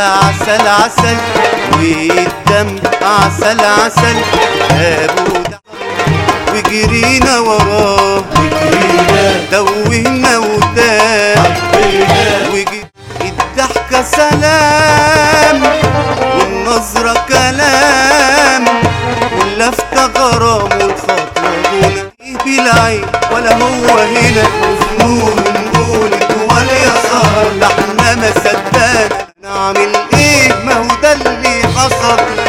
عسل عسل والدم عسل عسل ابو وجرينا وراه توهنا وتاه الضحكة سلام والنظرة كلام واللفتة غرام والخطوة غنى بالعين ولا هو هنا وفنون نقول ولا يسار لا احنا ما صدقنا نعمل ايه ما هو ده اللي حصل